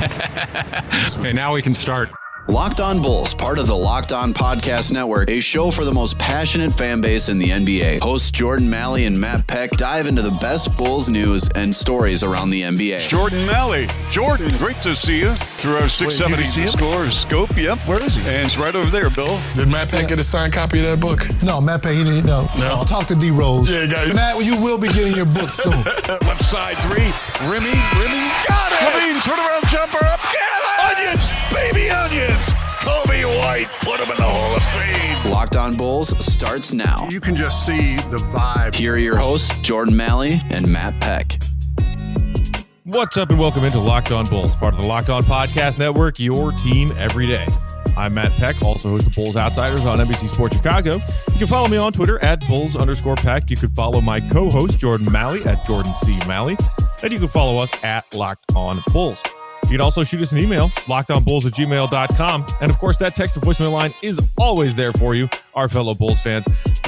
Okay, now we can start. Locked On Bulls, part of the Locked On Podcast Network, a show for the most passionate fan base in the NBA. Hosts Jordan Malley and Matt Peck dive into the best Bulls news and stories around the NBA. Jordan Malley. Jordan, great to see you through our 670 score scope. Yep. Where is he? And it's right over there, Bill. Did Matt Peck get a signed copy of that book? No, Matt Peck, he didn't. No. Talk to D Rose. Yeah, got it. Matt, you will be getting your book soon. Left side three. Rimmy. Got it. Levine, turnaround jumper up. Get it. Onions, baby onions. Kobe White, put him in the Hall of Fame. Locked On Bulls starts now. You can just see the vibe. Here are your hosts, Jordan Malley and Matt Peck. What's up and welcome into Locked On Bulls, part of the Locked On Podcast Network, your team every day. I'm Matt Peck, also host of Bulls Outsiders on NBC Sports Chicago. You can follow me on Twitter at Bulls_Peck. You can follow my co-host Jordan Malley at Jordan C. Malley. And you can follow us at Locked On Bulls. You can also shoot us an email, lockedonbulls@gmail.com. And of course, that text and voicemail line is always there for you, our fellow Bulls fans.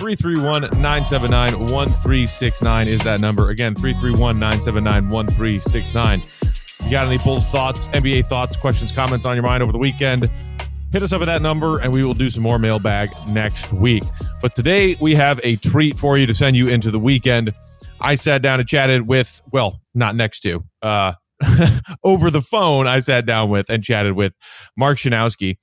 331-979-1369 is that number. Again, 331-979-1369. If you got any Bulls thoughts, NBA thoughts, questions, comments on your mind over the weekend, hit us up at that number and we will do some more mailbag next week. But today we have a treat for you to send you into the weekend. I sat down and chatted with, well, not next to, over the phone, I sat down with and chatted with Mark Schanowski.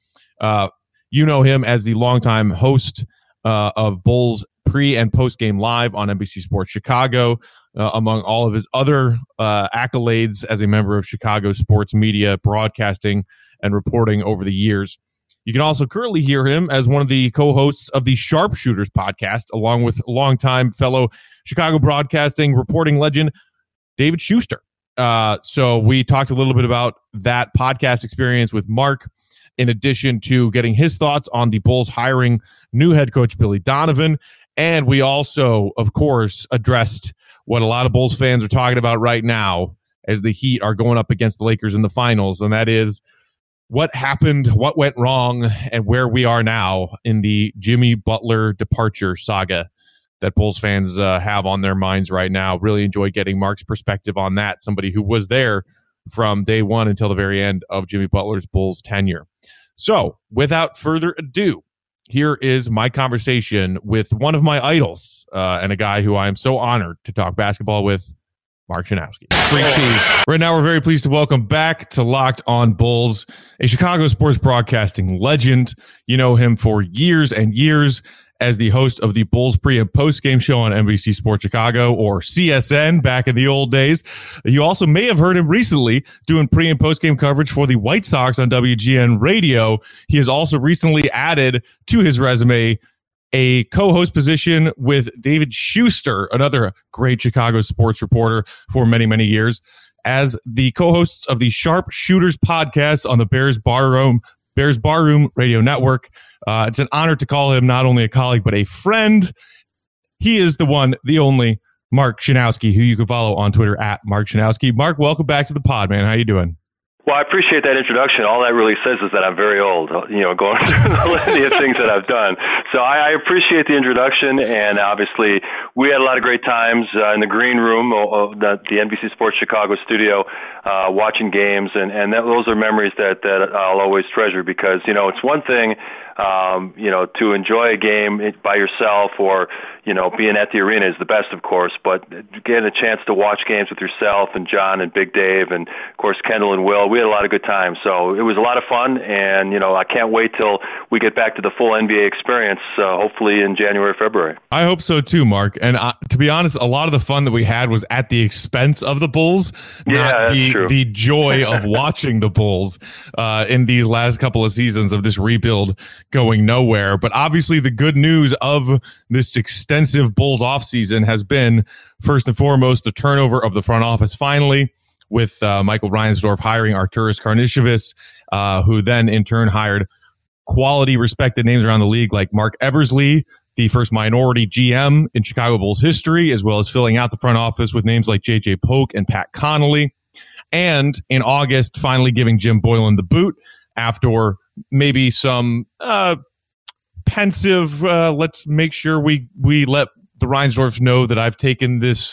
You know him as the longtime host of Bulls pre- and post-game live on NBC Sports Chicago, among all of his other accolades as a member of Chicago sports media, broadcasting, and reporting over the years. You can also currently hear him as one of the co-hosts of the Sharpshooters podcast, along with longtime fellow Chicago broadcasting reporting legend David Schuster. So we talked a little bit about that podcast experience with Mark, in addition to getting his thoughts on the Bulls hiring new head coach Billy Donovan. And we also, of course, addressed what a lot of Bulls fans are talking about right now as the Heat are going up against the Lakers in the finals. And that is what happened, what went wrong, and where we are now in the Jimmy Butler departure saga that Bulls fans have on their minds right now. Really enjoyed getting Mark's perspective on that, somebody who was there from day one until the very end of Jimmy Butler's Bulls tenure. So, without further ado, here is my conversation with one of my idols and a guy who I am so honored to talk basketball with, Mark Schanowski. Free cheese. Right now, we're very pleased to welcome back to Locked On Bulls, a Chicago sports broadcasting legend. You know him for years and years as the host of the Bulls pre- and post-game show on NBC Sports Chicago, or CSN back in the old days. You also may have heard him recently doing pre- and post-game coverage for the White Sox on WGN Radio. He has also recently added to his resume a co-host position with David Schuster, another great Chicago sports reporter for many, many years, as the co-hosts of the Sharpshooters podcast on the Bears Barroom Radio Network. It's an honor to call him not only a colleague, but a friend. He is the one, the only Mark Schanowski, who you can follow on Twitter at Mark Schanowski. Mark, welcome back to the pod, man. How you doing? Well, I appreciate that introduction. All that really says is that I'm very old, going through the litany of things that I've done. So I appreciate the introduction, and obviously we had a lot of great times in the green room of the NBC Sports Chicago studio watching games, and those are memories that I'll always treasure because, it's one thing, to enjoy a game by yourself or, being at the arena is the best, of course, but getting a chance to watch games with yourself and John and Big Dave and, of course, Kendall and Will, we had a lot of good times. So it was a lot of fun, and, I can't wait till we get back to the full NBA experience, hopefully in January, February. I hope so too, Mark. And to be honest, a lot of the fun that we had was at the expense of the Bulls, not the joy of watching the Bulls in these last couple of seasons of this rebuild going nowhere. But obviously the good news of this extensive Bulls offseason has been, first and foremost, the turnover of the front office finally, with Michael Reinsdorf hiring Arturas Karnisovas, who then in turn hired quality, respected names around the league like Mark Eversley, the first minority GM in Chicago Bulls history, as well as filling out the front office with names like J.J. Polk and Pat Connolly. And in August, finally giving Jim Boylan the boot after maybe some pensive, let's make sure we let the Reinsdorfs know that I've taken this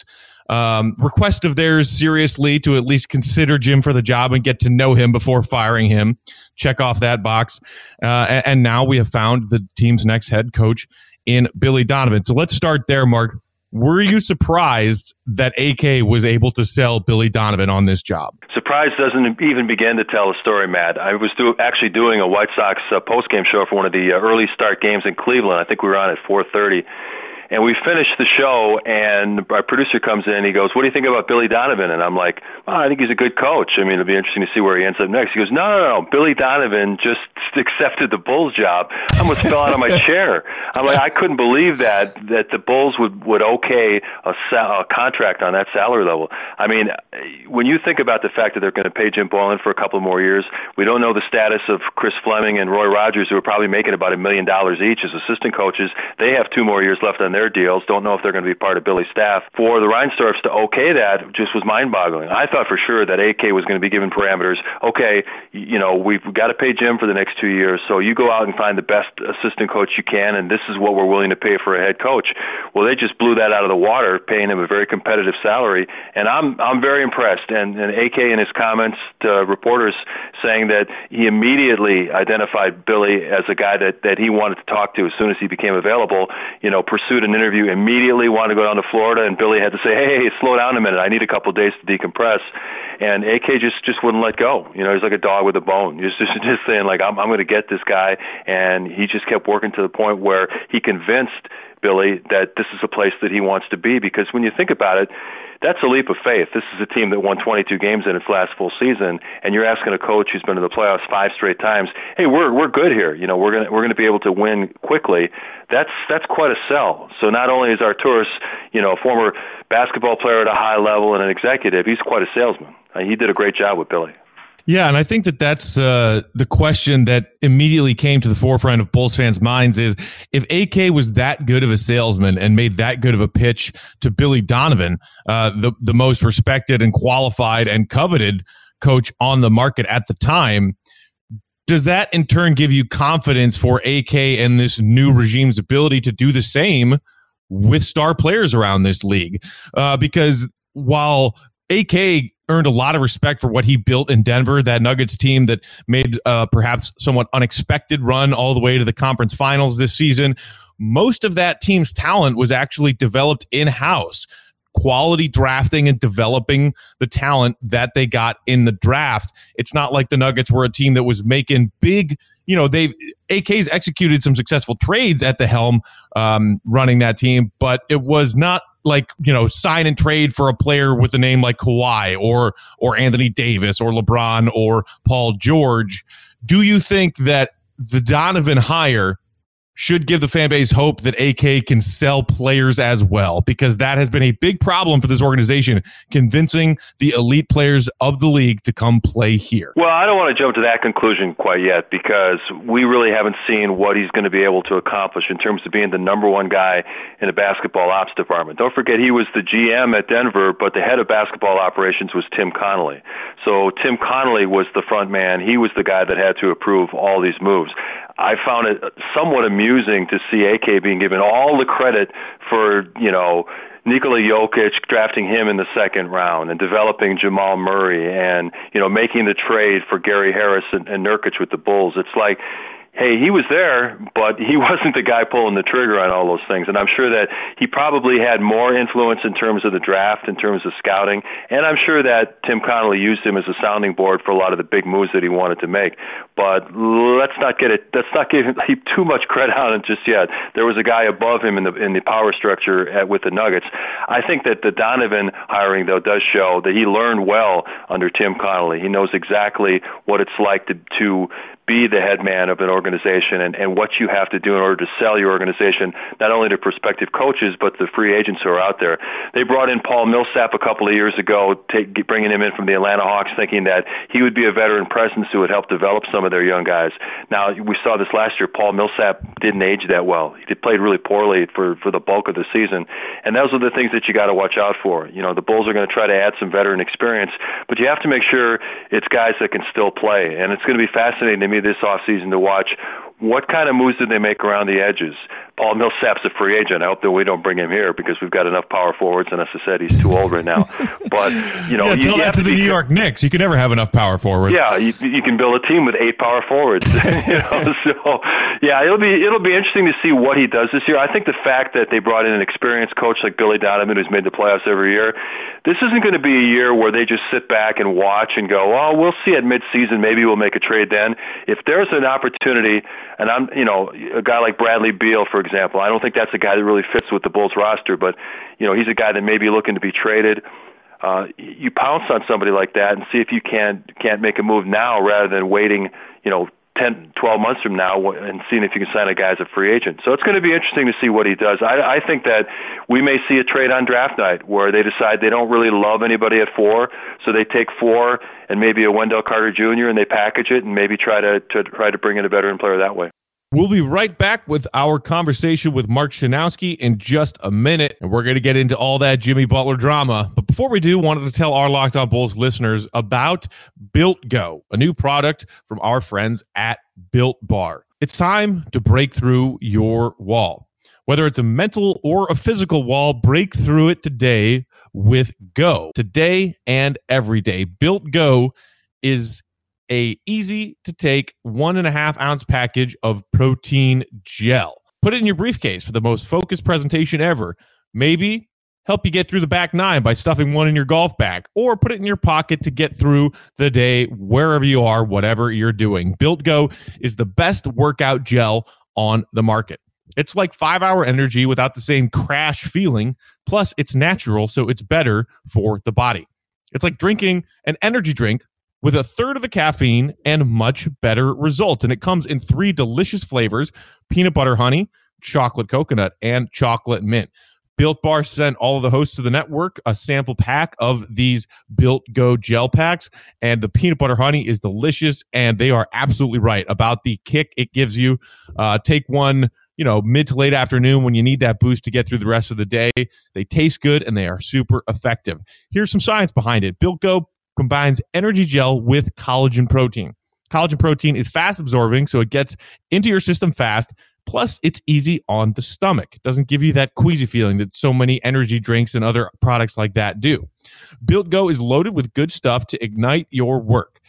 request of theirs seriously to at least consider Jim for the job and get to know him before firing him. Check off that box. And now we have found the team's next head coach in Billy Donovan. So let's start there, Mark. Were you surprised that AK was able to sell Billy Donovan on this job? Surprise doesn't even begin to tell a story, Matt. I was actually doing a White Sox postgame show for one of the early start games in Cleveland. I think we were on at 4:30. And we finished the show, and our producer comes in. He goes, "What do you think about Billy Donovan?" And I'm like, I think he's a good coach. I mean, it'll be interesting to see where he ends up next. He goes, No. Billy Donovan just accepted the Bulls job. I almost fell out of my chair. I'm like, I couldn't believe that the Bulls would okay a contract on that salary level. I mean, when you think about the fact that they're going to pay Jim Boylan for a couple more years, we don't know the status of Chris Fleming and Roy Rogers, who are probably making about $1 million each as assistant coaches. They have 2 more years left on their deals. Don't know if they're going to be part of Billy's staff. For the Reinsdorfs to okay that just was mind-boggling. I thought for sure that AK was going to be given parameters. Okay, we've got to pay Jim for the next 2 years, so you go out and find the best assistant coach you can, and this is what we're willing to pay for a head coach. Well, they just blew that out of the water, paying him a very competitive salary, and I'm very impressed. And AK in his comments to reporters saying that he immediately identified Billy as a guy that he wanted to talk to as soon as he became available, pursued an interview immediately, wanted to go down to Florida, and Billy had to say, hey, slow down a minute. I need a couple of days to decompress. And AK just wouldn't let go. He's like a dog with a bone. He's just saying, like, I'm going to get this guy. And he just kept working to the point where he convinced Billy that this is a place that he wants to be. Because when you think about it, that's a leap of faith. This is a team that won 22 games in its last full season, and you're asking a coach who's been to the playoffs 5 straight times, hey, we're good here. We're going to be able to win quickly. That's quite a sell. So not only is Arturas, a former basketball player at a high level and an executive, he's quite a salesman. He did a great job with Billy. Yeah, and I think that's the question that immediately came to the forefront of Bulls fans' minds is if AK was that good of a salesman and made that good of a pitch to Billy Donovan, the most respected and qualified and coveted coach on the market at the time, does that in turn give you confidence for AK and this new regime's ability to do the same with star players around this league? Because while AK earned a lot of respect for what he built in Denver, that Nuggets team that made perhaps somewhat unexpected run all the way to the conference finals this season, most of that team's talent was actually developed in-house. Quality drafting and developing the talent that they got in the draft. It's not like the Nuggets were a team that was making big, AK's executed some successful trades at the helm running that team, but it was not like, sign and trade for a player with a name like Kawhi or Anthony Davis or LeBron or Paul George. Do you think that the Donovan hire should give the fan base hope that AK can sell players as well? Because that has been a big problem for this organization, convincing the elite players of the league to come play here. Well, I don't want to jump to that conclusion quite yet because we really haven't seen what he's going to be able to accomplish in terms of being the number one guy in the basketball ops department. Don't forget he was the GM at Denver, but the head of basketball operations was Tim Connolly. So Tim Connolly was the front man. He was the guy that had to approve all these moves. I found it somewhat amusing to see AK being given all the credit for, Nikola Jokic, drafting him in the second round and developing Jamal Murray and, making the trade for Gary Harris and Nurkic with the Bulls. It's like, hey, he was there, but he wasn't the guy pulling the trigger on all those things. And I'm sure that he probably had more influence in terms of the draft, in terms of scouting. And I'm sure that Tim Connolly used him as a sounding board for a lot of the big moves that he wanted to make. But let's not give him too much credit on it just yet. There was a guy above him in the power structure with the Nuggets. I think that the Donovan hiring, though, does show that he learned well under Tim Connolly. He knows exactly what it's like to be the head man of an organization and what you have to do in order to sell your organization, not only to prospective coaches, but the free agents who are out there. They brought in Paul Millsap a couple of years ago, bringing him in from the Atlanta Hawks, thinking that he would be a veteran presence who would help develop some of their young guys. Now, we saw this last year. Paul Millsap didn't age that well. He played really poorly for the bulk of the season. And those are the things that you got to watch out for. The Bulls are going to try to add some veteran experience, but you have to make sure it's guys that can still play. And it's going to be fascinating to me me this offseason to watch what kind of moves did they make around the edges. Paul Millsap's a free agent. I hope that we don't bring him here because we've got enough power forwards, and as I said, he's too old right now. But, you know, tell that to the New York Knicks. You can never have enough power forwards. Yeah, you can build a team with 8 power forwards. You know, so yeah, it'll be interesting to see what he does this year. I think the fact that they brought in an experienced coach like Billy Donovan, who's made the playoffs every year, this isn't going to be a year where they just sit back and watch and go, "Oh, we'll see at midseason. Maybe we'll make a trade then." If there's an opportunity, and I'm, you know, a guy like Bradley Beal, for example, I don't think that's a guy that really fits with the Bulls roster, but you know, he's a guy that may be looking to be traded. You pounce on somebody like that and see if you can't make a move now rather than waiting, you know, 10, 12 months from now and seeing if you can sign a guy as a free agent. So it's going to be interesting to see what he does. I think that we may see a trade on draft night where they decide they don't really love anybody at 4, so they take 4 and maybe a Wendell Carter Jr. and they package it and maybe try to bring in a veteran player that way. We'll be right back with our conversation with Mark Schanowski in just a minute, and we're going to get into all that Jimmy Butler drama. But before we do, wanted to tell our Locked On Bulls listeners about Built Go, a new product from our friends at Built Bar. It's time to break through your wall. Whether it's a mental or a physical wall, break through it today with Go. Today and every day. Built Go is a easy to take 1.5 ounce package of protein gel. Put it in your briefcase for the most focused presentation ever. Maybe help you get through the back 9 by stuffing one in your golf bag, or put it in your pocket to get through the day wherever you are, whatever you're doing. Built Go is the best workout gel on the market. It's like 5-hour energy without the same crash feeling. Plus, it's natural, so it's better for the body. It's like drinking an energy drink with a third of the caffeine and much better results. And it comes in 3 delicious flavors: peanut butter honey, chocolate coconut, and chocolate mint. Built Bar sent all of the hosts of the network a sample pack of these Built Go gel packs, and the peanut butter honey is delicious, and they are absolutely right about the kick it gives you. Take one, you know, mid to late afternoon when you need that boost to get through the rest of the day. They taste good, and they are super effective. Here's some science behind it. Built Go combines energy gel with collagen protein. Collagen protein is fast absorbing, so it gets into your system fast. Plus, it's easy on the stomach. It doesn't give you that queasy feeling that so many energy drinks and other products like that do. Built Go is loaded with good stuff to ignite your work.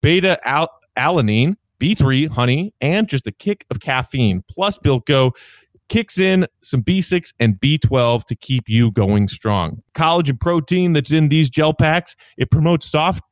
Beta-alanine, B3, honey, and just a kick of caffeine. Plus, Built Go kicks in some B6 and B12 to keep you going strong. Collagen protein that's in these gel packs, it promotes soft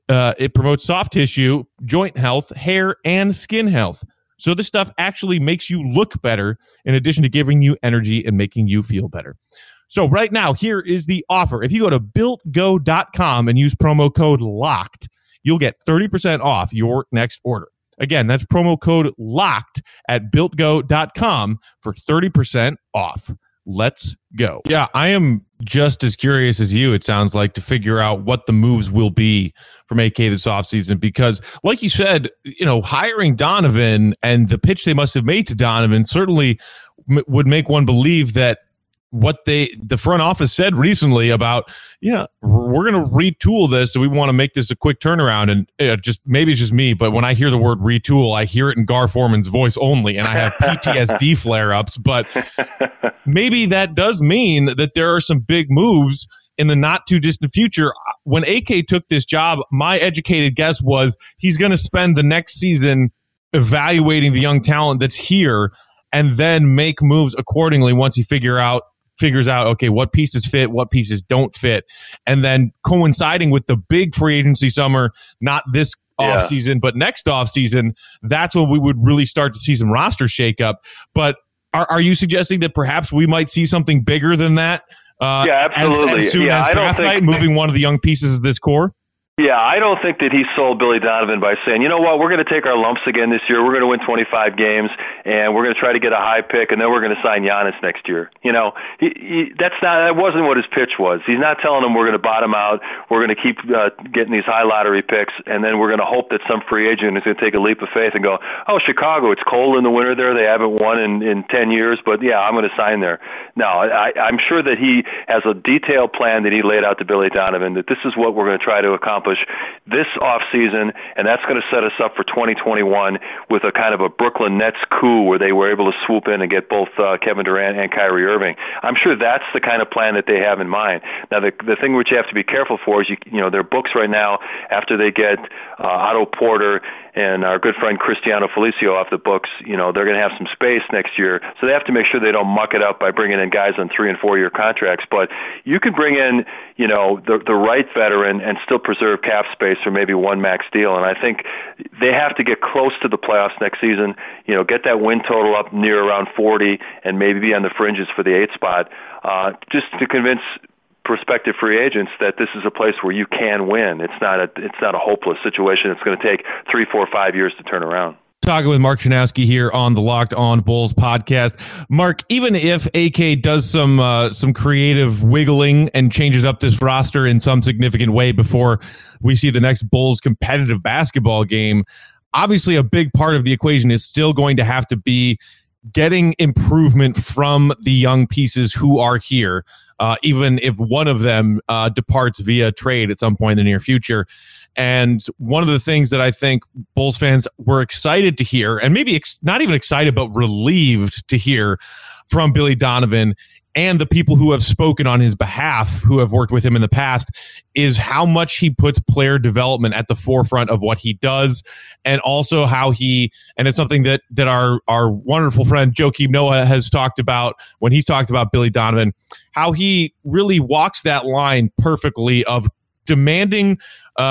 tissue, joint health, hair, and skin health. So this stuff actually makes you look better in addition to giving you energy and making you feel better. So right now, here is the offer. If you go to BuiltGo.com and use promo code LOCKED, you'll get 30% off your next order. Again, that's promo code LOCKED at BuiltGo.com for 30% off. Let's go. Yeah, I am just as curious as you, it sounds like, to figure out what the moves will be from AK this offseason, because like you said, you know, hiring Donovan and the pitch they must have made to Donovan certainly would make one believe that what the front office said recently about, yeah, we're going to retool this, so we want to make this a quick turnaround. And just maybe it's just me, but when I hear the word retool, I hear it in Gar Forman's voice only, and I have PTSD flare-ups. But maybe that does mean that there are some big moves in the not-too-distant future. When AK took this job, my educated guess was he's going to spend the next season evaluating the young talent that's here and then make moves accordingly once he figures out, okay, what pieces fit, what pieces don't fit. And then coinciding with the big free agency summer, not this offseason, but next offseason, that's when we would really start to see some roster shakeup. But are you suggesting that perhaps we might see something bigger than that? Absolutely. As soon as draft night, moving one of the young pieces of this core? Yeah, I don't think that he sold Billy Donovan by saying, you know what, we're going to take our lumps again this year. We're going to win 25 games, and we're going to try to get a high pick, and then we're going to sign Giannis next year. You know, that wasn't what his pitch was. He's not telling them we're going to bottom out, we're going to keep getting these high lottery picks, and then we're going to hope that some free agent is going to take a leap of faith and go, oh, Chicago, it's cold in the winter there. They haven't won in 10 years, but yeah, I'm going to sign there. No, I'm sure that he has a detailed plan that he laid out to Billy Donovan, that this is what we're going to try to accomplish this offseason, and that's going to set us up for 2021 with a kind of a Brooklyn Nets coup where they were able to swoop in and get both Kevin Durant and Kyrie Irving. I'm sure that's the kind of plan that they have in mind. Now, the thing which you have to be careful for is, their books right now, after they get Otto Porter and our good friend Cristiano Felicio off the books, they're going to have some space next year. So they have to make sure they don't muck it up by bringing in guys on 3- and 4-year contracts. But you can bring in, the right veteran and still preserve cap space for maybe one max deal. And I think they have to get close to the playoffs next season, get that win total up near around 40 and maybe be on the fringes for the 8th spot, just to convince prospective free agents that this is a place where you can win. It's not a hopeless situation. It's going to take 3, 4, 5 years to turn around. Talking with Mark Schanowski here on the Locked On Bulls podcast. Mark, even if AK does some creative wiggling and changes up this roster in some significant way before we see the next Bulls competitive basketball game, obviously a big part of the equation is still going to have to be getting improvement from the young pieces who are here, even if one of them departs via trade at some point in the near future. And one of the things that I think Bulls fans were excited to hear, and maybe not even excited, but relieved to hear from Billy Donovan and the people who have spoken on his behalf, who have worked with him in the past, is how much he puts player development at the forefront of what he does, and also how and it's something that our wonderful friend Joakim Noah has talked about when he's talked about Billy Donovan, how he really walks that line perfectly of demanding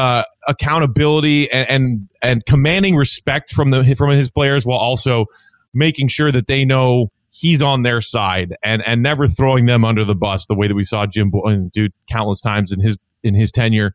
accountability and commanding respect from his players, while also making sure that they know he's on their side and never throwing them under the bus the way that we saw Jim Boylen do countless times in his tenure.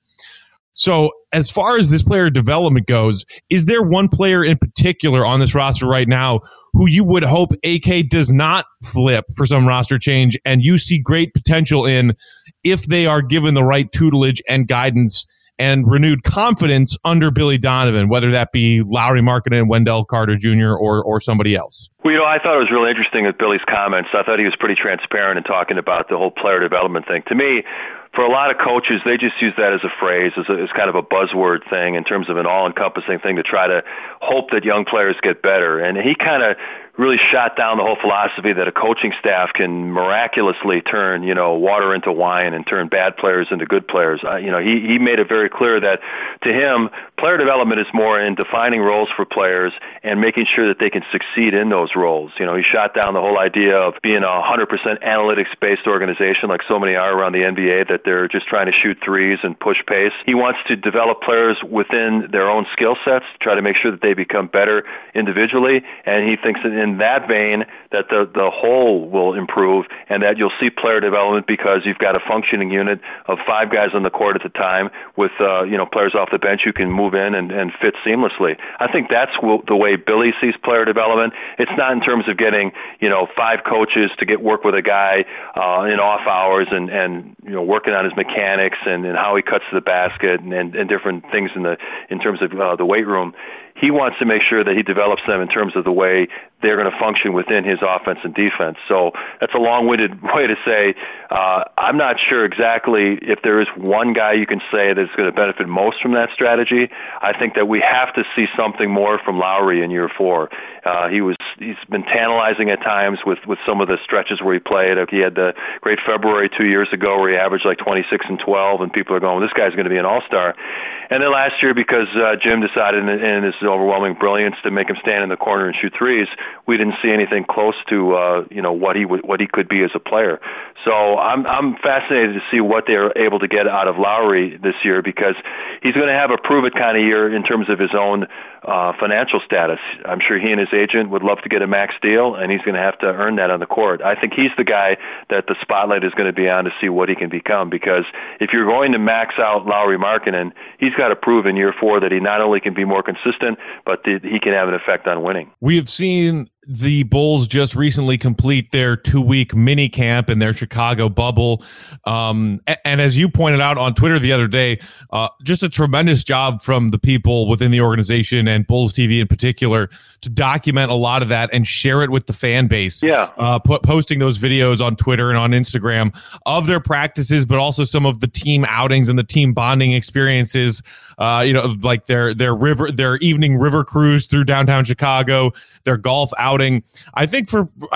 So as far as this player development goes, is there one player in particular on this roster right now who you would hope AK does not flip for some roster change and you see great potential in if they are given the right tutelage and guidance and renewed confidence under Billy Donovan, whether that be Lauri Markkanen, Wendell Carter Jr., or somebody else? Well, I thought it was really interesting with Billy's comments. I thought he was pretty transparent in talking about the whole player development thing. To me, for a lot of coaches, they just use that as a phrase, as kind of a buzzword thing in terms of an all-encompassing thing to try to hope that young players get better. And he kind of really shot down the whole philosophy that a coaching staff can miraculously turn, water into wine and turn bad players into good players. He made it very clear that to him, player development is more in defining roles for players and making sure that they can succeed in those roles. He shot down the whole idea of being a 100% analytics-based organization like so many are around the NBA, that they're just trying to shoot threes and push pace. He wants to develop players within their own skill sets, try to make sure that they become better individually, and he thinks that in that vein that the whole will improve and that you'll see player development because you've got a functioning unit of 5 guys on the court at the time with players off the bench who can move in and fit seamlessly. I think that's the way Billy sees player development. It's not in terms of getting 5 coaches to work with a guy in off hours and working on his mechanics and how he cuts to the basket and different things in terms of the weight room. He wants to make sure that he develops them in terms of the way they're going to function within his offense and defense. So that's a long-winded way to say I'm not sure exactly if there is one guy you can say that's going to benefit most from that strategy. I think that we have to see something more from Lauri in year 4. He's been tantalizing at times with some of the stretches where he played. He had the great February 2 years ago where he averaged like 26 and 12, and people are going, well, this guy's going to be an all-star. And then last year, because Jim decided in his overwhelming brilliance to make him stand in the corner and shoot threes, we didn't see anything close to what he could be as a player. So I'm fascinated to see what they're able to get out of Lauri this year, because he's going to have a prove-it kind of year in terms of his own financial status. I'm sure he and his agent would love to get a max deal, and he's going to have to earn that on the court. I think he's the guy that the spotlight is going to be on to see what he can become, because if you're going to max out Lauri Markkanen, he's got to prove in year 4 that he not only can be more consistent, but he can have an effect on winning. We have seen the Bulls just recently complete their 2-week mini camp in their Chicago bubble. And as you pointed out on Twitter the other day, just a tremendous job from the people within the organization and Bulls TV in particular to document a lot of that and share it with the fan base. Yeah. Posting those videos on Twitter and on Instagram of their practices, but also some of the team outings and the team bonding experiences, like their evening river cruise through downtown Chicago, their golf outing. I think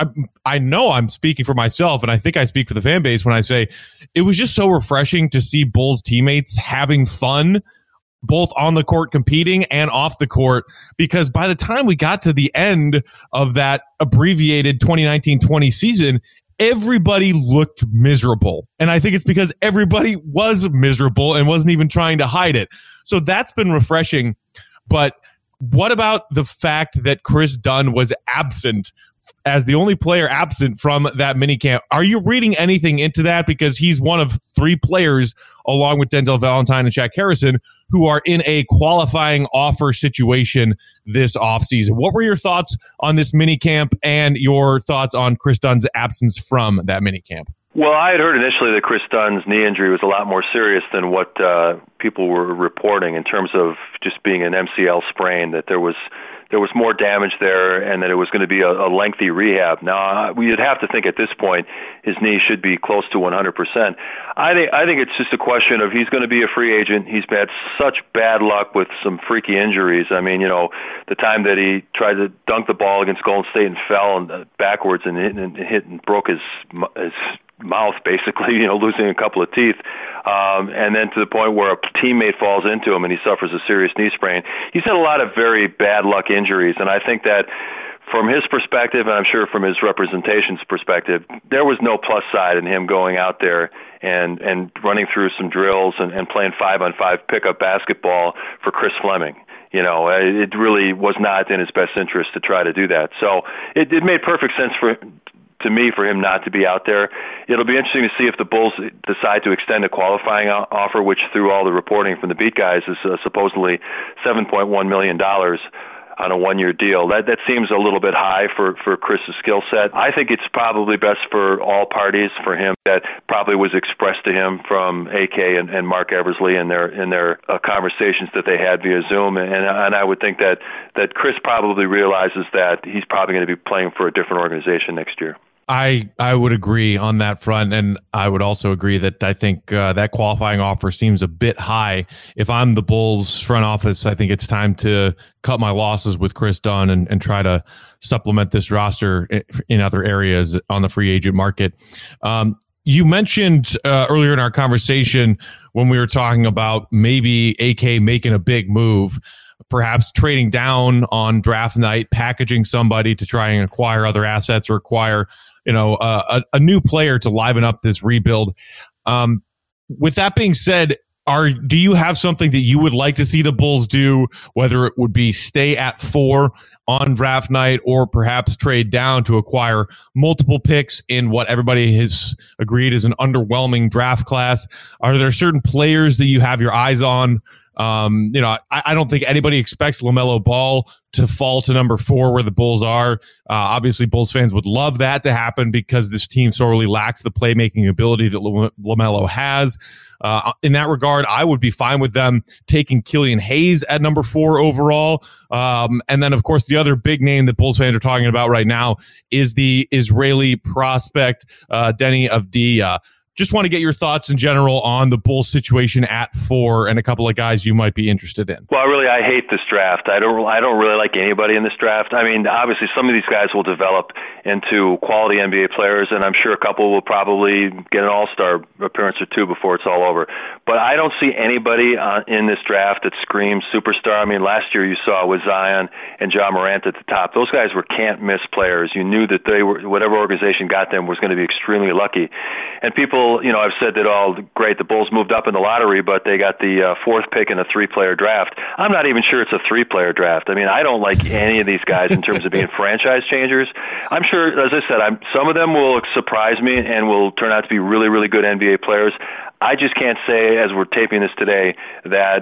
I know I'm speaking for myself, and I think I speak for the fan base when I say it was just so refreshing to see Bulls teammates having fun, both on the court competing and off the court, because by the time we got to the end of that abbreviated 2019-20 season, everybody looked miserable. And I think it's because everybody was miserable and wasn't even trying to hide it. So that's been refreshing. But what about the fact that Chris Dunn was absent as the only player absent from that minicamp? Are you reading anything into that? Because he's one of 3 players, along with Denzel Valentine and Shaq Harrison, who are in a qualifying offer situation this offseason. What were your thoughts on this minicamp and your thoughts on Chris Dunn's absence from that minicamp? Well, I had heard initially that Chris Dunn's knee injury was a lot more serious than what people were reporting in terms of just being an MCL sprain, that there was more damage there and that it was going to be a lengthy rehab. Now, we'd have to think at this point his knee should be close to 100%. I think it's just a question of he's going to be a free agent. He's had such bad luck with some freaky injuries. I mean, the time that he tried to dunk the ball against Golden State and fell backwards and hit and broke his mouth, basically, losing a couple of teeth. And then to the point where a teammate falls into him and he suffers a serious knee sprain. He's had a lot of very bad luck injuries, and I think that from his perspective, and I'm sure from his representation's perspective, there was no plus side in him going out there and running through some drills and playing 5-on-5 pickup basketball for Chris Fleming. It really was not in his best interest to try to do that. So it made perfect sense to me for him not to be out there. It'll be interesting to see if the Bulls decide to extend a qualifying offer, which through all the reporting from the beat guys is supposedly $7.1 million on a 1-year deal. That seems a little bit high for Chris's skill set. I think it's probably best for all parties for him. That probably was expressed to him from AK and Mark Eversley in their conversations that they had via Zoom. And I would think that Chris probably realizes that he's probably going to be playing for a different organization next year. I would agree on that front, and I would also agree that I think that qualifying offer seems a bit high. If I'm the Bulls front office, I think it's time to cut my losses with Chris Dunn and try to supplement this roster in other areas on the free agent market. You mentioned earlier in our conversation when we were talking about maybe AK making a big move, perhaps trading down on draft night, packaging somebody to try and acquire other assets or acquire a new player to liven up this rebuild. With that being said, do you have something that you would like to see the Bulls do, whether it would be stay at 4 on draft night or perhaps trade down to acquire multiple picks in what everybody has agreed is an underwhelming draft class? Are there certain players that you have your eyes on? I don't think anybody expects LaMelo Ball to fall to number 4 where the Bulls are. Obviously, Bulls fans would love that to happen because this team sorely lacks the playmaking ability that LaMelo has. In that regard, I would be fine with them taking Killian Hayes at number 4 overall. And then, of course, the other big name that Bulls fans are talking about right now is the Israeli prospect, Deni Avdija. Just want to get your thoughts in general on the Bulls situation at 4 and a couple of guys you might be interested in. Well, I hate this draft. I don't really like anybody in this draft. I mean, obviously, some of these guys will develop into quality NBA players, and I'm sure a couple will probably get an all-star appearance or 2 before it's all over. But I don't see anybody in this draft that screams superstar. I mean, last year you saw with Zion and Ja Morant at the top. Those guys were can't-miss players. You knew that they were, whatever organization got them was going to be extremely lucky. And people, I've said that, great, the Bulls moved up in the lottery, but they got the 4th pick in a 3-player draft. I'm not even sure it's a 3-player draft. I mean, I don't like any of these guys in terms of being franchise changers. I'm sure, as I said, some of them will surprise me and will turn out to be really, really good NBA players. I just can't say, as we're taping this today, that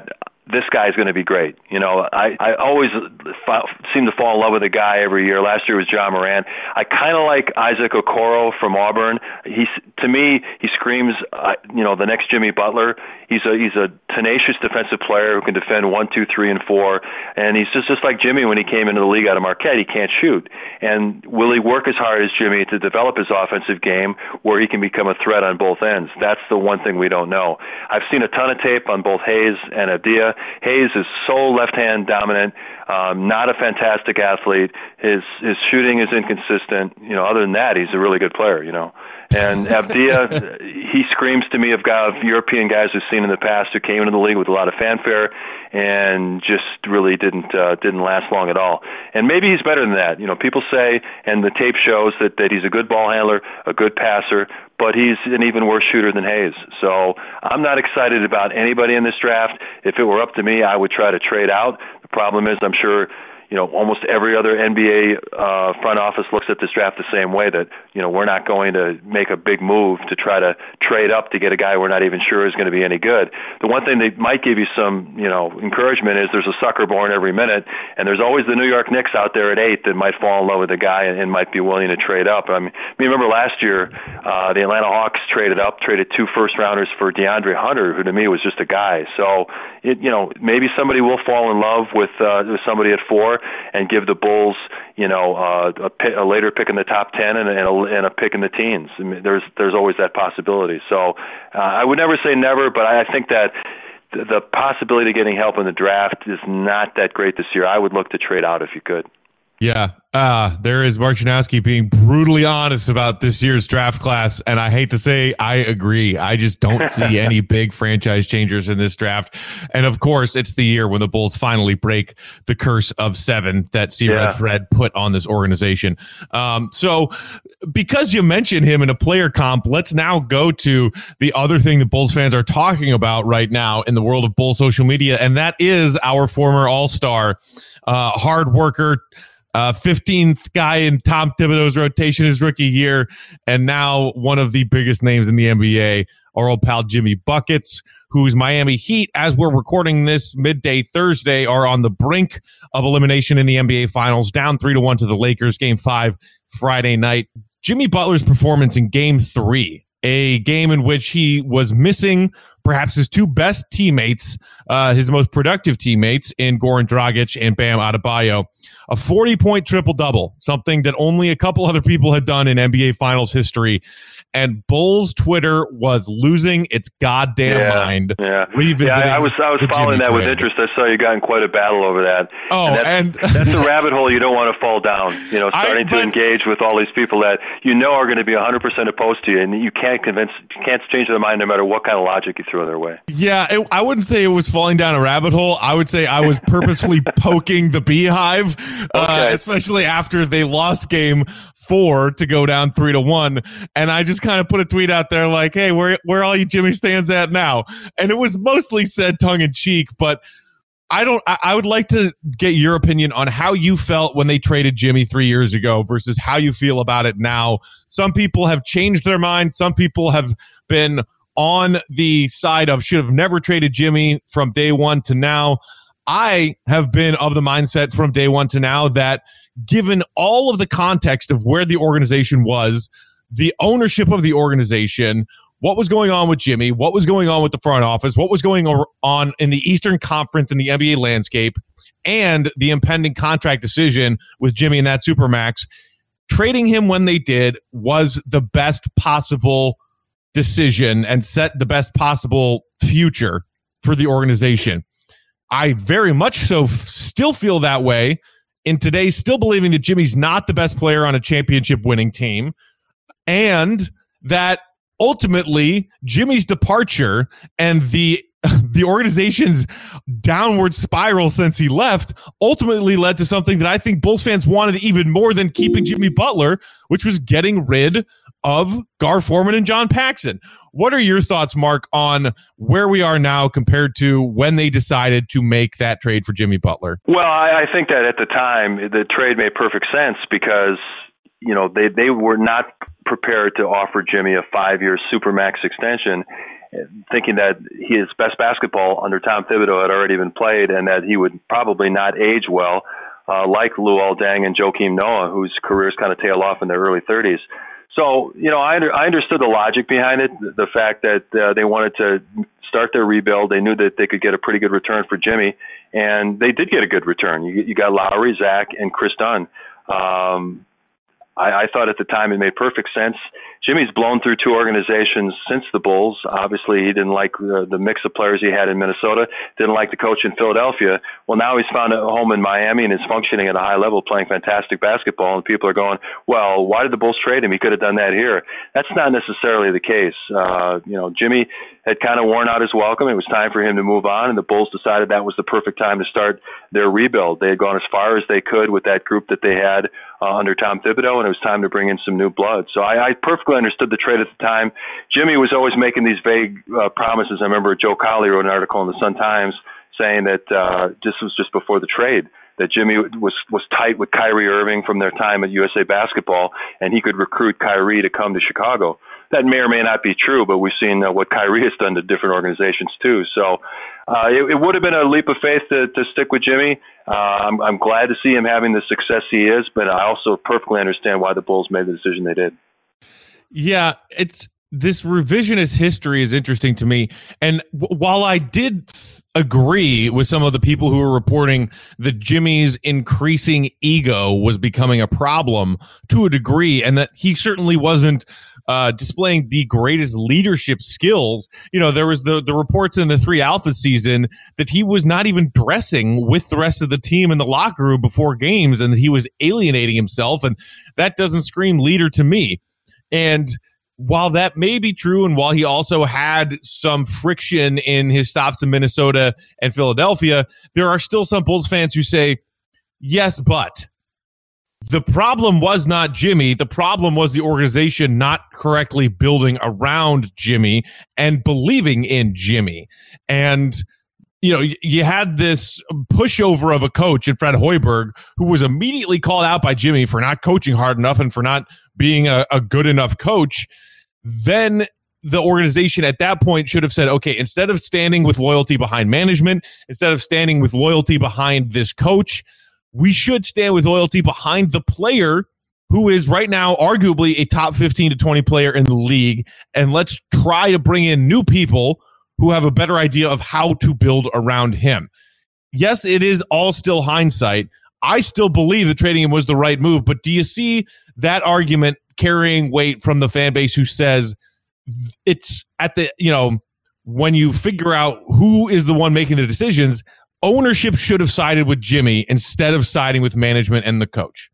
this guy's going to be great. You know, I always seem to fall in love with a guy every year. Last year was John Moran. I kind of like Isaac Okoro from Auburn. To me, he screams, the next Jimmy Butler. He's a tenacious defensive player who can defend 1, 2, 3, and 4, and he's just like Jimmy when he came into the league out of Marquette. He can't shoot, and will he work as hard as Jimmy to develop his offensive game where he can become a threat on both ends? That's the one thing we don't know. I've seen a ton of tape on both Hayes and Abdia. Hayes is so left-hand dominant, not a fantastic athlete. His shooting is inconsistent. Other than that, he's a really good player. And Abdia, he screams to me of European guys we've seen in the past who came into the league with a lot of fanfare and just really didn't last long at all. And maybe he's better than that. People say, and the tape shows that he's a good ball handler, a good passer, but he's an even worse shooter than Hayes. So I'm not excited about anybody in this draft. If it were up to me, I would try to trade out. The problem is, I'm sure almost every other NBA front office looks at this draft the same way, that we're not going to make a big move to try to trade up to get a guy we're not even sure is going to be any good. The one thing that might give you some encouragement is there's a sucker born every minute, and there's always the New York Knicks out there at 8 that might fall in love with a guy and might be willing to trade up. I mean, remember last year the Atlanta Hawks traded 2 first-rounders for DeAndre Hunter, who to me was just a guy. So maybe somebody will fall in love with somebody at 4 and give the Bulls, a later pick in the top 10 and a pick in the teens. I mean, there's always that possibility. So I would never say never, but I think that the possibility of getting help in the draft is not that great this year. I would look to trade out if you could. Yeah, there is Mark Janowski being brutally honest about this year's draft class, and I hate to say I agree. I just don't see any big franchise changers in this draft. And of course, it's the year when the Bulls finally break the curse of 7 that C-Red Fred put on this organization. So because you mentioned him in a player comp, let's now go to the other thing that Bulls fans are talking about right now in the world of Bull social media, and that is our former All-Star, hard worker, 15th guy in Tom Thibodeau's rotation his rookie year, and now one of the biggest names in the NBA, our old pal Jimmy Buckets, whose Miami Heat, as we're recording this midday Thursday, are on the brink of elimination in the NBA Finals, down 3-1 to the Lakers, Game 5 Friday night. Jimmy Butler's performance in Game 3, a game in which he was missing perhaps his 2 best teammates, his most productive teammates in Goran Dragic and Bam Adebayo. A 40-point triple-double, something that only a couple other people had done in NBA Finals history. And Bulls Twitter was losing its goddamn mind. Yeah, revisiting I was following that with interest. I saw you got in quite a battle over that. Oh, and that's a rabbit hole you don't want to fall down. Starting to engage with all these people that are going to be 100% opposed to you, and you can't change their mind no matter what kind of logic you throw their way. Yeah, I wouldn't say it was falling down a rabbit hole. I would say I was purposefully poking the beehive. Especially after they lost Game 4 to go down 3-1, and I just kind of put a tweet out there like, "Hey, where all you Jimmy stands at now?" And it was mostly said tongue in cheek, but I would like to get your opinion on how you felt when they traded Jimmy 3 years ago versus how you feel about it now. Some people have changed their mind. Some people have been on the side of should have never traded Jimmy from day one to now. I have been of the mindset from day one to now that given all of the context of where the organization was, the ownership of the organization, what was going on with Jimmy, what was going on with the front office, what was going on in the Eastern Conference and the NBA landscape, and the impending contract decision with Jimmy and that Supermax, trading him when they did was the best possible decision and set the best possible future for the organization. I very much so still feel that way in today, still believing that Jimmy's not the best player on a championship winning team, and that ultimately Jimmy's departure and the organization's downward spiral since he left ultimately led to something that I think Bulls fans wanted even more than keeping Jimmy Butler, which was getting rid of Gar Forman and John Paxson. What are your thoughts, Mark, on where we are now compared to when they decided to make that trade for Jimmy Butler? Well, I think that at the time, the trade made perfect sense because, they were not prepared to offer Jimmy a 5-year Supermax extension thinking that his best basketball under Tom Thibodeau had already been played and that he would probably not age well, like Luol Deng and Joakim Noah, whose careers kind of tail off in their early 30s. So, I understood the logic behind it, the fact that they wanted to start their rebuild. They knew that they could get a pretty good return for Jimmy, and they did get a good return. You got Lowry, Zach, and Chris Dunn. I thought at the time it made perfect sense. Jimmy's blown through two organizations since the Bulls. Obviously, he didn't like the mix of players he had in Minnesota, didn't like the coach in Philadelphia. Well, now he's found a home in Miami and is functioning at a high level, playing fantastic basketball, and people are going, well, why did the Bulls trade him? He could have done that here. That's not necessarily the case. Jimmy had kind of worn out his welcome. It was time for him to move on, and the Bulls decided that was the perfect time to start their rebuild. They had gone as far as they could with that group that they had under Tom Thibodeau, and it was time to bring in some new blood. So I perfectly understood the trade at the time. Jimmy was always making these vague promises. I remember Joe Colley wrote an article in the Sun-Times saying that this was just before the trade, that Jimmy was tight with Kyrie Irving from their time at USA Basketball, and he could recruit Kyrie to come to Chicago. That may or may not be true, but we've seen what Kyrie has done to different organizations too. So it would have been a leap of faith to stick with Jimmy. I'm glad to see him having the success he is, but I also perfectly understand why the Bulls made the decision they did. Yeah, this revisionist history is interesting to me. And while I did agree with some of the people who were reporting that Jimmy's increasing ego was becoming a problem to a degree, and that he certainly wasn't displaying the greatest leadership skills. There was the reports in the 3 Alpha season that he was not even dressing with the rest of the team in the locker room before games, and that he was alienating himself, and that doesn't scream leader to me. And while that may be true, and while he also had some friction in his stops in Minnesota and Philadelphia, there are still some Bulls fans who say, yes, but the problem was not Jimmy. The problem was the organization not correctly building around Jimmy and believing in Jimmy. And, you had this pushover of a coach in Fred Hoiberg, who was immediately called out by Jimmy for not coaching hard enough and for not being a good enough coach. Then the organization at that point should have said, okay, instead of standing with loyalty behind management, instead of standing with loyalty behind this coach, we should stand with loyalty behind the player who is right now arguably a top 15 to 20 player in the league. And let's try to bring in new people who have a better idea of how to build around him. Yes, it is all still hindsight. I still believe that trading him was the right move, but do you see that argument carrying weight from the fan base who says it's at the, when you figure out who is the one making the decisions, ownership should have sided with Jimmy instead of siding with management and the coach?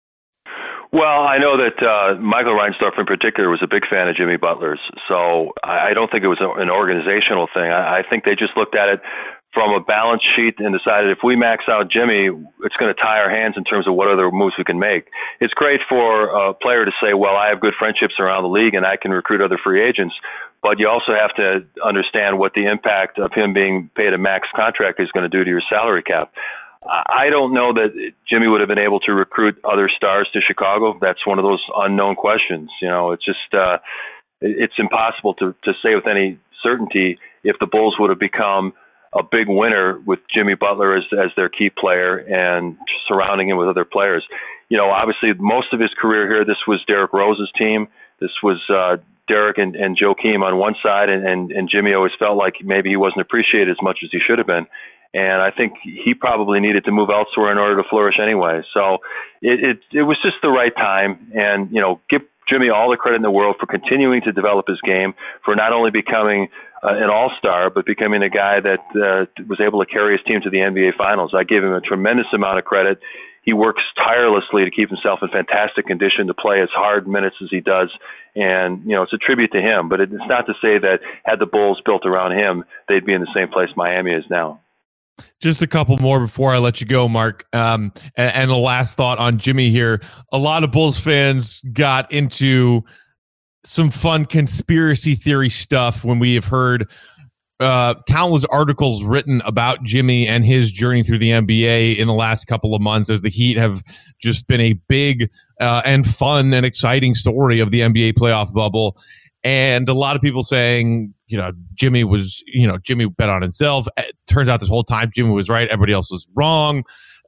Well, I know that Michael Reinsdorf in particular was a big fan of Jimmy Butler's, so I don't think it was an organizational thing. I think they just looked at it from a balance sheet and decided if we max out Jimmy, it's going to tie our hands in terms of what other moves we can make. It's great for a player to say, well, I have good friendships around the league and I can recruit other free agents, but you also have to understand what the impact of him being paid a max contract is going to do to your salary cap. I don't know that Jimmy would have been able to recruit other stars to Chicago. That's one of those unknown questions. It's just it's impossible to say with any certainty if the Bulls would have become a big winner with Jimmy Butler as their key player and surrounding him with other players. Obviously most of his career here, this was Derrick Rose's team. This was Derrick and Joakim on one side, and Jimmy always felt like maybe he wasn't appreciated as much as he should have been. And I think he probably needed to move elsewhere in order to flourish anyway. So it was just the right time. And, give Jimmy all the credit in the world for continuing to develop his game, for not only becoming an all-star, but becoming a guy that was able to carry his team to the NBA Finals. I give him a tremendous amount of credit. He works tirelessly to keep himself in fantastic condition to play as hard minutes as he does. And, it's a tribute to him. But it's not to say that had the Bulls built around him, they'd be in the same place Miami is now. Just a couple more before I let you go, Mark. And the last thought on Jimmy here. A lot of Bulls fans got into some fun conspiracy theory stuff when we have heard countless articles written about Jimmy and his journey through the NBA in the last couple of months, as the Heat have just been a big and fun and exciting story of the NBA playoff bubble. And a lot of people saying Jimmy bet on himself. It turns out this whole time Jimmy was right. Everybody else was wrong.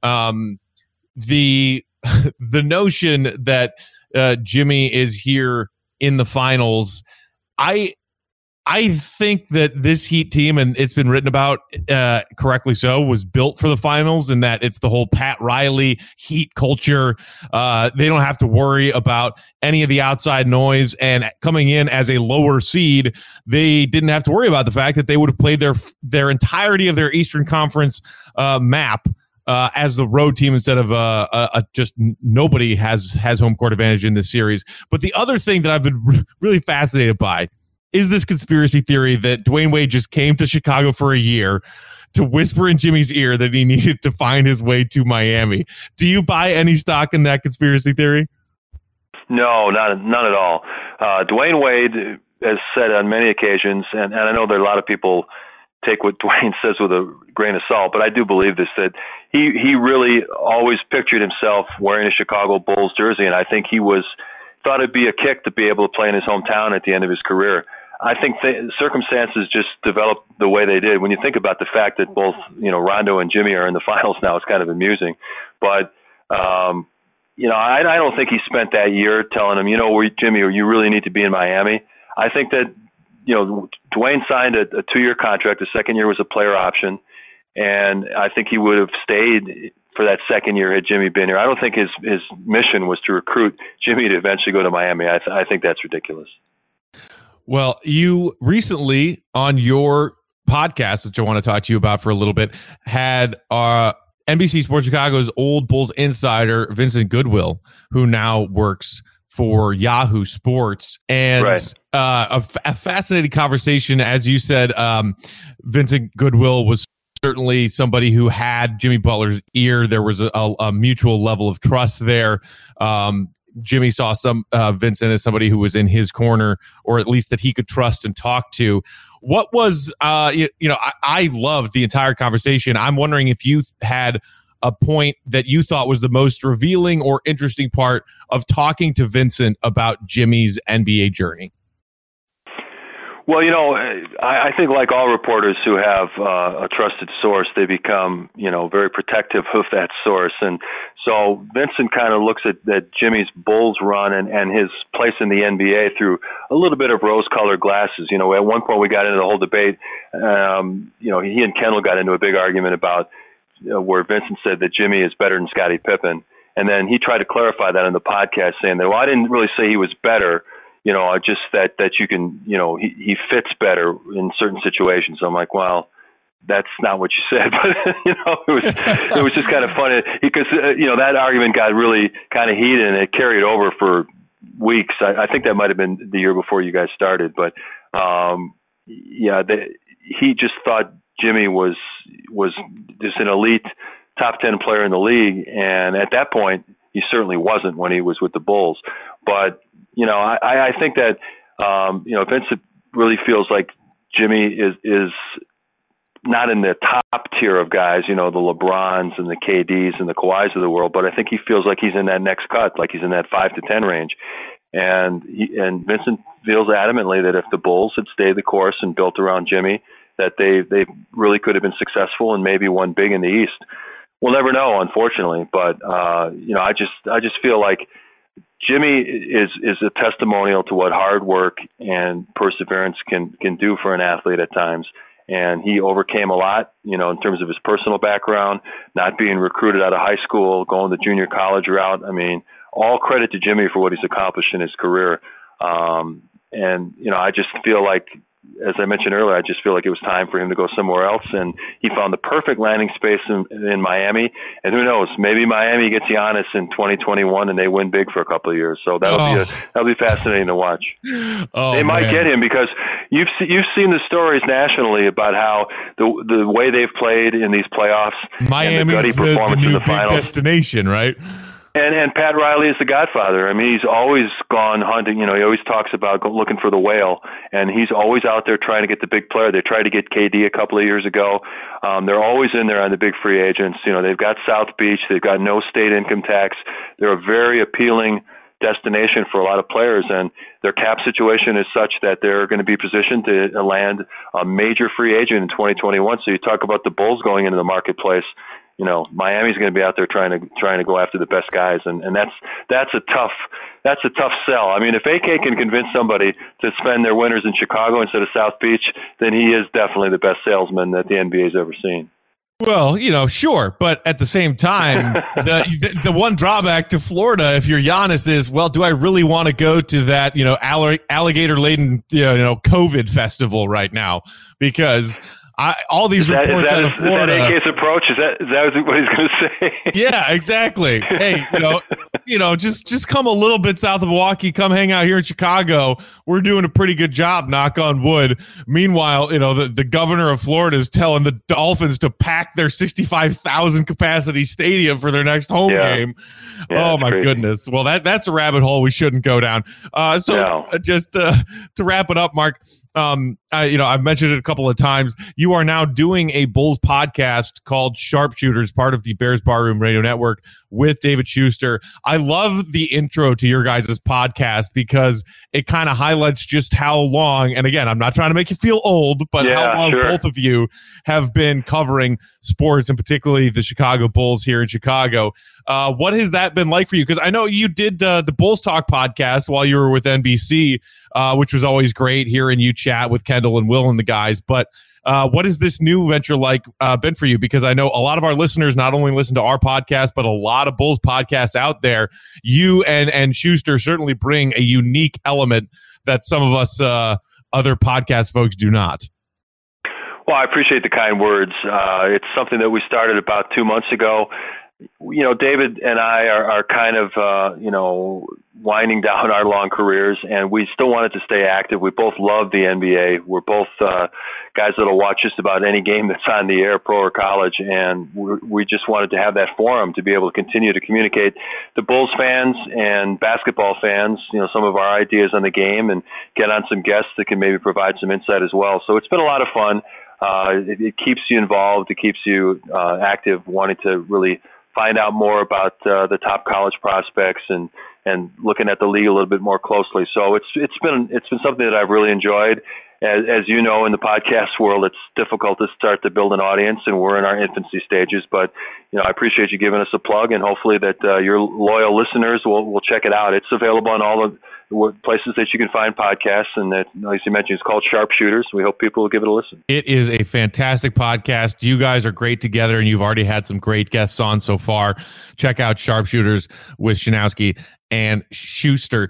The notion that Jimmy is here in the finals, I think that this Heat team, and it's been written about correctly so, was built for the finals, and that it's the whole Pat Riley Heat culture. They don't have to worry about any of the outside noise, and coming in as a lower seed, they didn't have to worry about the fact that they would have played their entirety of their Eastern Conference map as the road team instead of just nobody has home court advantage in this series. But the other thing that I've been really fascinated by is this conspiracy theory that Dwayne Wade just came to Chicago for a year to whisper in Jimmy's ear that he needed to find his way to Miami. Do you buy any stock in that conspiracy theory? No, none at all. Dwayne Wade has said on many occasions, and I know that a lot of people take what Dwayne says with a grain of salt, but I do believe this, that he really always pictured himself wearing a Chicago Bulls jersey, and I think he thought it'd be a kick to be able to play in his hometown at the end of his career. I think circumstances just developed the way they did. When you think about the fact that both, Rondo and Jimmy are in the finals now, it's kind of amusing. But, I don't think he spent that year telling him, Jimmy, you really need to be in Miami. I think that, Dwayne signed a 2-year contract. The second year was a player option. And I think he would have stayed for that second year had Jimmy been here. I don't think his mission was to recruit Jimmy to eventually go to Miami. I think that's ridiculous. Well, you recently on your podcast, which I want to talk to you about for a little bit, had NBC Sports Chicago's old Bulls insider, Vincent Goodwill, who now works for Yahoo Sports. And right. A fascinating conversation. As you said, Vincent Goodwill was certainly somebody who had Jimmy Butler's ear. There was a mutual level of trust there. Jimmy saw Vincent as somebody who was in his corner, or at least that he could trust and talk to. What was, I loved the entire conversation. I'm wondering if you had a point that you thought was the most revealing or interesting part of talking to Vincent about Jimmy's NBA journey. Well, I think like all reporters who have a trusted source, they become, very protective of that source. And so Vincent kind of looks at Jimmy's Bulls run and his place in the NBA through a little bit of rose-colored glasses. At one point we got into the whole debate. He and Kendall got into a big argument about where Vincent said that Jimmy is better than Scottie Pippen. And then he tried to clarify that in the podcast, saying that, well, I didn't really say he was better. Just that you can, he fits better in certain situations. So I'm like, well, that's not what you said, but it was just kind of funny because that argument got really kind of heated and it carried over for weeks. I think that might have been the year before you guys started, but he just thought Jimmy was just an elite top 10 player in the league, and at that point he certainly wasn't when he was with the Bulls, but. I think that, Vincent really feels like Jimmy is not in the top tier of guys, the LeBrons and the KDs and the Kawhis of the world, but I think he feels like he's in that next cut, like he's in that 5 to 10 range. And Vincent feels adamantly that if the Bulls had stayed the course and built around Jimmy, that they really could have been successful and maybe won big in the East. We'll never know, unfortunately, but, I just feel like Jimmy is a testimonial to what hard work and perseverance can do for an athlete at times. And he overcame a lot, in terms of his personal background, not being recruited out of high school, going the junior college route. I mean, all credit to Jimmy for what he's accomplished in his career. I just feel like, as I mentioned earlier, I just feel like it was time for him to go somewhere else, and he found the perfect landing space in Miami. And who knows, maybe Miami gets Giannis in 2021 and they win big for a couple of years. So that'll be fascinating to watch. They might get him because you've seen the stories nationally about how the way they've played in these playoffs, Miami's the new big destination, right? And Pat Riley is the godfather. I mean, he's always gone hunting. He always talks about looking for the whale, and he's always out there trying to get the big player. They tried to get KD a couple of years ago. They're always in there on the big free agents. They've got South Beach. They've got no state income tax. They're a very appealing destination for a lot of players, and their cap situation is such that they're going to be positioned to land a major free agent in 2021. So you talk about the Bulls going into the marketplace. Miami's going to be out there trying to go after the best guys, and that's a tough sell. I mean, if AK can convince somebody to spend their winters in Chicago instead of South Beach, then he is definitely the best salesman that the NBA's ever seen. Well, sure, but at the same time, the one drawback to Florida, if you're Giannis, is, well, do I really want to go to that, alligator-laden, COVID festival right now? Because all these reports out of Florida. Is that AK's approach? Is that what he's going to say? Yeah, exactly. Hey, just come a little bit south of Milwaukee. Come hang out here in Chicago. We're doing a pretty good job, knock on wood. Meanwhile, the governor of Florida is telling the Dolphins to pack their 65,000 capacity stadium for their next home game. Yeah, oh my goodness. Well, that's a rabbit hole we shouldn't go down. Just to wrap it up, Mark. I've mentioned it a couple of times. You are now doing a Bulls podcast called Sharpshooters, part of the Bears Barroom Radio Network, with David Schuster. I love the intro to your guys' podcast because it kind of highlights just how long, and again, I'm not trying to make you feel old, but how long both of you have been covering sports, and particularly the Chicago Bulls here in Chicago. What has that been like for you? Because I know you did the Bulls Talk podcast while you were with NBC, which was always great hearing you chat with Kendall and Will and the guys. But what has this new venture been for you? Because I know a lot of our listeners not only listen to our podcast, but a lot of Bulls podcasts out there. You and Schuster certainly bring a unique element that some of us other podcast folks do not. Well, I appreciate the kind words. It's something that we started about 2 months ago. David and I are kind of, winding down our long careers, and we still wanted to stay active. We both love the NBA. We're both guys that'll watch just about any game that's on the air, pro or college, and we just wanted to have that forum to be able to continue to communicate to Bulls fans and basketball fans, some of our ideas on the game, and get on some guests that can maybe provide some insight as well. So it's been a lot of fun. It keeps you involved. It keeps you active, wanting to really find out more about the top college prospects and looking at the league a little bit more closely. So it's been something that I've really enjoyed. As you know, in the podcast world, it's difficult to start to build an audience, and we're in our infancy stages. But I appreciate you giving us a plug, and hopefully that your loyal listeners will check it out. It's available on all the places that you can find podcasts, and that, as you mentioned, it's called Sharpshooters. We hope people will give it a listen. It is a fantastic podcast. You guys are great together, and you've already had some great guests on so far. Check out Sharpshooters with Shinowski and Schuster.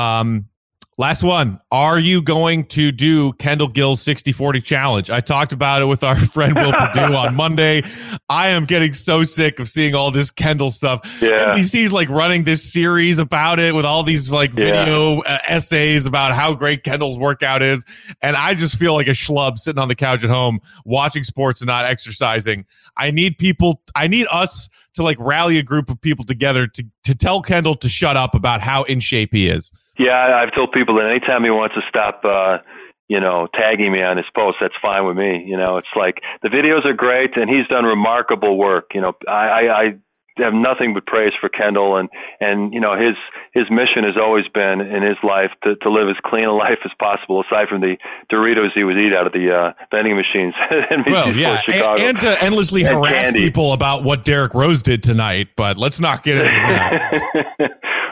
Last one. Are you going to do Kendall Gill's 60-40 challenge? I talked about it with our friend Will Perdue on Monday. I am getting so sick of seeing all this Kendall stuff. Yeah. NBC's running this series about it with all these video essays about how great Kendall's workout is. And I just feel like a schlub sitting on the couch at home watching sports and not exercising. I need us to rally a group of people together to tell Kendall to shut up about how in shape he is. Yeah, I've told people that anytime he wants to stop, tagging me on his posts, that's fine with me. It's like the videos are great, and he's done remarkable work. I have nothing but praise for Kendall, and his mission has always been in his life to live as clean a life as possible, aside from the Doritos he would eat out of the vending machines. Chicago. And to endlessly harass people about what Derrick Rose did tonight. But let's not get into that.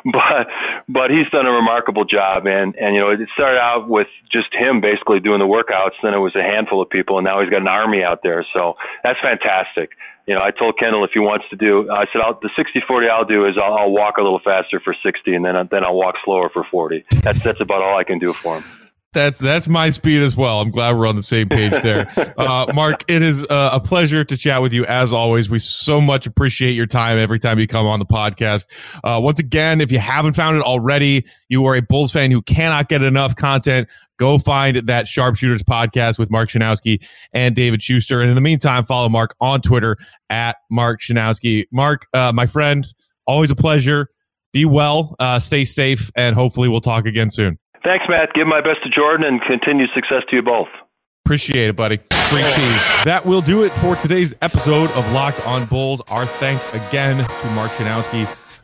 But he's done a remarkable job, and it started out with just him basically doing the workouts. Then it was a handful of people, and now he's got an army out there. So that's fantastic. I told Kendall if he wants to do, I said the 60-40 I'll do is I'll walk a little faster for 60, and then I'll walk slower for 40. That's about all I can do for him. That's my speed as well. I'm glad we're on the same page there. Mark, it is a pleasure to chat with you as always. We so much appreciate your time every time you come on the podcast. Once again, if you haven't found it already, you are a Bulls fan who cannot get enough content, go find that Sharpshooters podcast with Mark Shinowski and David Schuster. And in the meantime, follow Mark on Twitter at Mark Shinowski. Mark, my friend, always a pleasure. Be well, stay safe, and hopefully we'll talk again soon. Thanks, Matt. Give my best to Jordan, and continued success to you both. Appreciate it, buddy. Free cheese. That will do it for today's episode of Locked on Bulls. Our thanks again to Mark Shinowski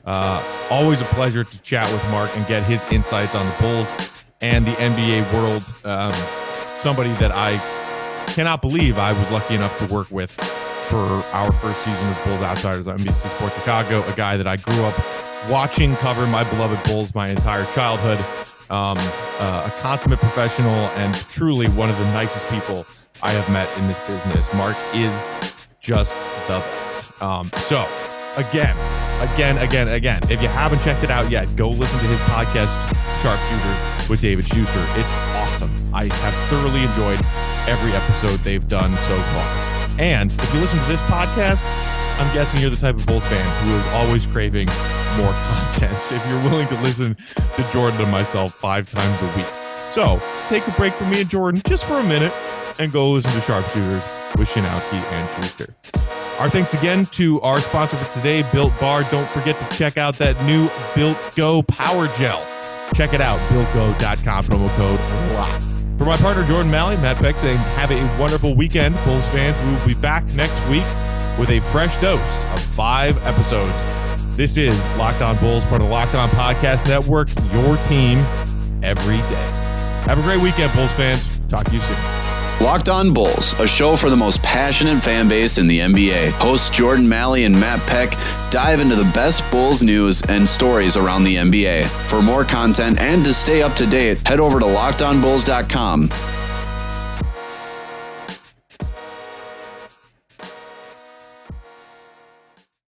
Always a pleasure to chat with Mark and get his insights on the Bulls and the NBA world. Somebody that I cannot believe I was lucky enough to work with for our first season of Bulls Outsiders on NBC Sports Chicago, a guy that I grew up watching cover my beloved Bulls my entire childhood, a consummate professional and truly one of the nicest people I have met in this business. Mark is just the best. So again, if you haven't checked it out yet, go listen to his podcast, Sharpshooter with David Schuster. It's awesome. I have thoroughly enjoyed every episode they've done so far. And if you listen to this podcast, I'm guessing you're the type of Bulls fan who is always craving more content. If you're willing to listen to Jordan and myself 5 times a week. So take a break from me and Jordan just for a minute and go listen to Sharpshooters with Shinowski and Schuster. Our thanks again to our sponsor for today, Built Bar. Don't forget to check out that new Built Go Power Gel. Check it out, BuiltGo.com, promo code LOCKED. For my partner, Jordan Malley, Matt Peck saying have a wonderful weekend, Bulls fans. We will be back next week with a fresh dose of 5 episodes. This is Locked On Bulls, part of the Locked On Podcast Network, your team every day. Have a great weekend, Bulls fans. Talk to you soon. Locked On Bulls, a show for the most passionate fan base in the NBA. Hosts Jordan Malley and Matt Peck dive into the best Bulls news and stories around the NBA. For more content and to stay up to date, head over to LockedOnBulls.com.